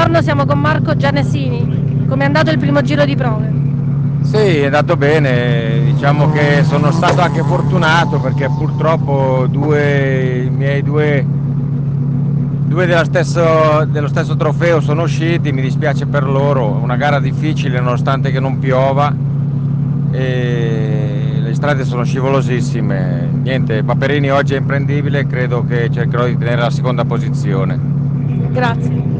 Buongiorno, siamo con Marco Gianesini. Come è andato il primo giro di prove? Sì, è andato bene, diciamo che sono stato anche fortunato perché purtroppo i miei due dello stesso trofeo sono usciti, mi dispiace per loro, una gara difficile nonostante che non piova e le strade sono scivolosissime. Niente, Paperini oggi è imprendibile, credo che cercherò di tenere la seconda posizione. Grazie.